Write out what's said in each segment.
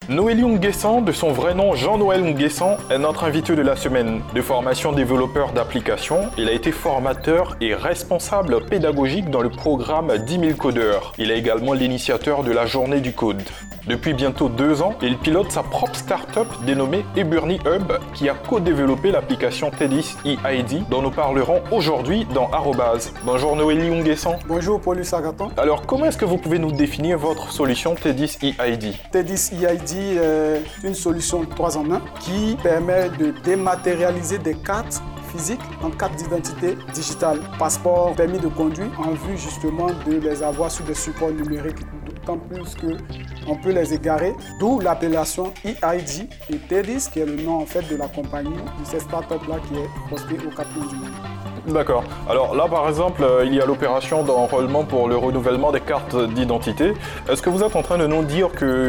Noélie Nguessan, de son vrai nom Jean-Noël Nguessan, est notre invité de la semaine. De formation développeur d'applications, il a été formateur et responsable pédagogique dans le programme 10 000 codeurs. Il est également l'initiateur de la Journée du Code. Depuis bientôt 2 ans, il pilote sa propre start-up dénommée Eburni Hub qui a co-développé l'application TEDx EID dont nous parlerons aujourd'hui dans Arobase. Bonjour Noélie Nguessan. Bonjour Paulus Agathon. Alors comment est-ce que vous pouvez nous définir votre solution TEDx EID? TEDx EID est une solution 3 en 1 qui permet de dématérialiser des cartes physiques en carte d'identité digitale, passeport, permis de conduire, en vue justement de les avoir sur des supports numériques, d'autant plus qu'on peut les égarer, d'où l'appellation EID et TEDx qui est le nom en fait de la compagnie, de cette start-up-là qui est postée au Capitole du monde. D'accord. Alors là, par exemple, il y a l'opération d'enrôlement pour le renouvellement des cartes d'identité. Est-ce que vous êtes en train de nous dire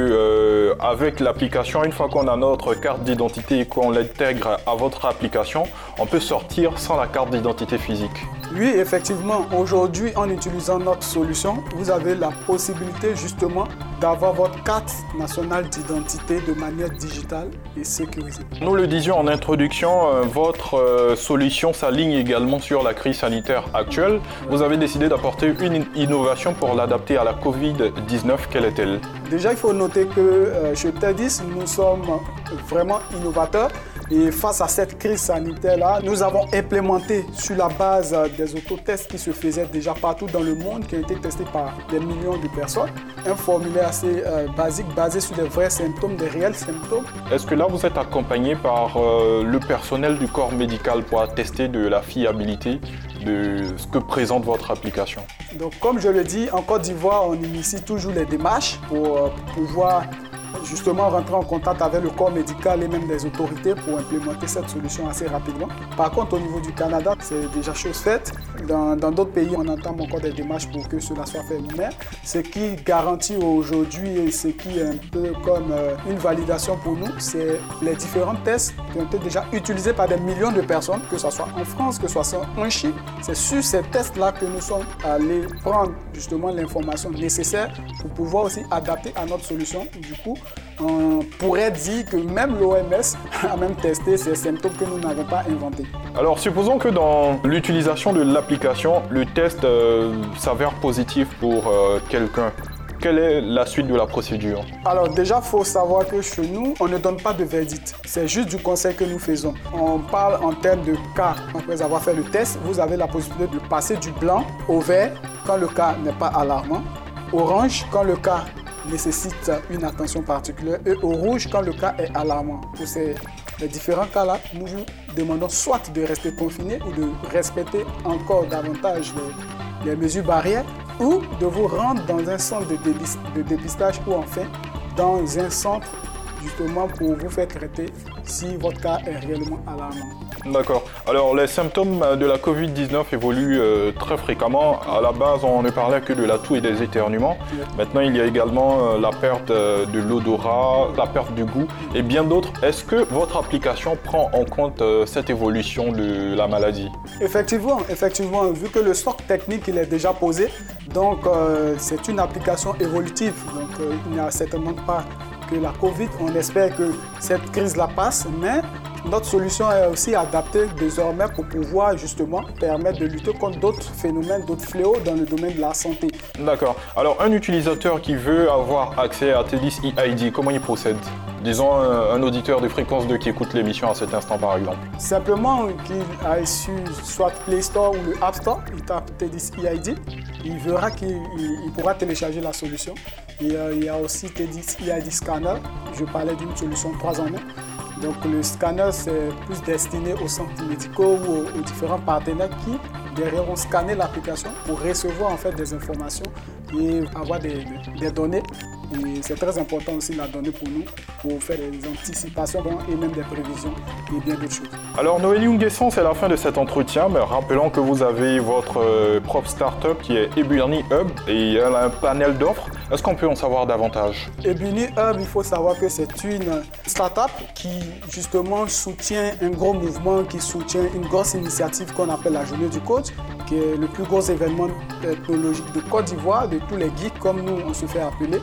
que avec l'application, une fois qu'on a notre carte d'identité et qu'on l'intègre à votre application, on peut sortir sans la carte d'identité physique? Oui, effectivement. Aujourd'hui, en utilisant notre solution, vous avez la possibilité justement d'avoir votre carte nationale d'identité de manière digitale et sécurisée. Nous le disions en introduction, votre solution s'aligne également sur la crise sanitaire actuelle. Vous avez décidé d'apporter une innovation pour l'adapter à la Covid-19. Quelle est-elle? Déjà, il faut noter que chez TEDx, nous sommes vraiment innovateurs. Et face à cette crise sanitaire-là, nous avons implémenté sur la base des autotests qui se faisaient déjà partout dans le monde, qui ont été testés par des millions de personnes, un formulaire assez basique basé sur des vrais symptômes, des réels symptômes. Est-ce que là vous êtes accompagné par le personnel du corps médical pour attester de la fiabilité de ce que présente votre application? Donc comme je le dis, en Côte d'Ivoire, on initie toujours les démarches pour pouvoir justement rentrer en contact avec le corps médical et même des autorités pour implémenter cette solution assez rapidement. Par contre, au niveau du Canada, c'est déjà chose faite. Dans d'autres pays, on entame encore des démarches pour que cela soit fait. Mais ce qui garantit aujourd'hui et ce qui est un peu comme une validation pour nous, c'est les différents tests qui ont été déjà utilisés par des millions de personnes, que ce soit en France, que ce soit en Chine. C'est sur ces tests-là que nous sommes allés prendre justement l'information nécessaire pour pouvoir aussi adapter à notre solution. Du coup, on pourrait dire que même l'OMS a même testé ces symptômes que nous n'avons pas inventés. Alors, supposons que dans l'utilisation de l'application, le test s'avère positif pour quelqu'un. Quelle est la suite de la procédure? Alors déjà, il faut savoir que chez nous, on ne donne pas de verdict. C'est juste du conseil que nous faisons. On parle en termes de cas. Après avoir fait le test, vous avez la possibilité de passer du blanc au vert quand le cas n'est pas alarmant, orange quand le cas nécessite une attention particulière et au rouge quand le cas est alarmant. Pour ces différents cas-là, nous vous demandons soit de rester confiné ou de respecter encore davantage les mesures barrières ou de vous rendre dans un centre de dépistage ou enfin dans un centre justement pour vous faire traiter si votre cas est réellement alarmant. D'accord. Alors, les symptômes de la Covid-19 évoluent très fréquemment. À la base, on ne parlait que de la toux et des éternuements. Oui. Maintenant, il y a également la perte de l'odorat, la perte du goût et bien d'autres. Est-ce que votre application prend en compte cette évolution de la maladie? Effectivement, vu que le socle technique il est déjà posé, donc c'est une application évolutive. Donc, il n'y a certainement pas que la Covid. On espère que cette crise-là passe, mais notre solution est aussi adaptée désormais pour pouvoir justement permettre de lutter contre d'autres phénomènes, d'autres fléaux dans le domaine de la santé. D'accord. Alors, un utilisateur qui veut avoir accès à TEDx EID, comment il procède? Disons un auditeur de Fréquence 2 qui écoute l'émission à cet instant par exemple. Simplement qu'il aille sur soit Play Store ou le App Store, il tape TEDx EID, il verra qu'il pourra télécharger la solution. Et il y a aussi TEDx EID Scanner, je parlais d'une solution 3 en 1. Donc le scanner, c'est plus destiné aux centres médicaux ou aux différents partenaires qui, derrière, ont scanné l'application pour recevoir en fait des informations et avoir des données. Et c'est très important aussi la donnée pour nous, pour faire des anticipations et même des prévisions et bien d'autres choses. Alors Noélie Nguessan, c'est la fin de cet entretien, mais rappelons que vous avez votre propre start-up qui est Eburni Hub et elle a un panel d'offres. Est-ce qu'on peut en savoir davantage? Eburni Hub, il faut savoir que c'est une start-up qui justement soutient un gros mouvement, qui soutient une grosse initiative qu'on appelle la Journée du Code, qui est le plus gros événement technologique de Côte d'Ivoire, de tous les geeks comme nous on se fait appeler.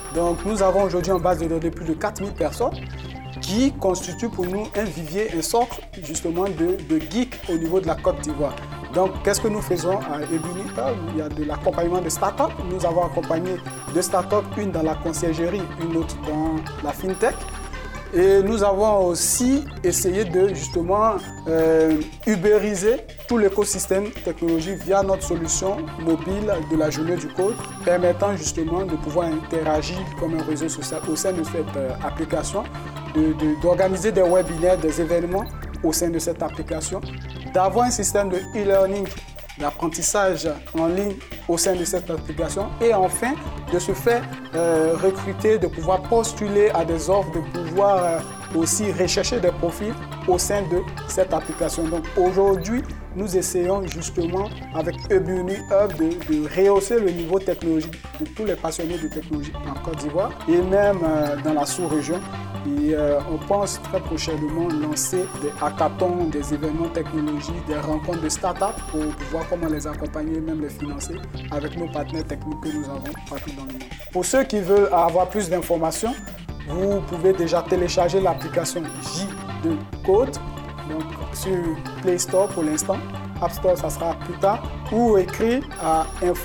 Donc nous avons aujourd'hui en base de données plus de 4000 personnes qui constituent pour nous un vivier, une sorte justement de geek au niveau de la Côte d'Ivoire. Donc qu'est-ce que nous faisons à Ebuni Hub? Il y a de l'accompagnement de start-up. Nous avons accompagné 2 start-up, une dans la conciergerie, une autre dans la fintech. Et nous avons aussi essayé de justement ubériser tout l'écosystème technologique via notre solution mobile de la journée du code, permettant justement de pouvoir interagir comme un réseau social au sein de cette application, d'organiser des webinaires, des événements au sein de cette application, d'avoir un système de e-learning, d'apprentissage en ligne au sein de cette application et enfin de se faire recruter, de pouvoir postuler à des offres, de pouvoir aussi rechercher des profils au sein de cette application. Donc aujourd'hui, nous essayons justement avec Ebuni Hub de rehausser le niveau technologique de tous les passionnés de technologie en Côte d'Ivoire et même dans la sous-région. Et on pense très prochainement lancer des hackathons, des événements technologiques, des rencontres de start-up pour voir comment les accompagner, même les financer avec nos partenaires techniques que nous avons partout dans le monde. Pour ceux qui veulent avoir plus d'informations, vous pouvez déjà télécharger l'application J2Code donc sur Play Store pour l'instant. App Store, ça sera plus tard. Ou écrire à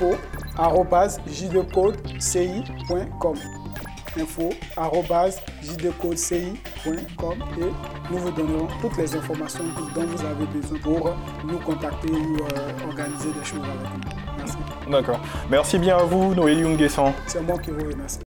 info@j2codeci.com. info@j2codeci.com et nous vous donnerons toutes les informations dont vous avez besoin pour nous contacter ou organiser des choses avec nous. Merci. D'accord. Merci bien à vous, Noélie Nguessan. C'est moi qui vous remercie.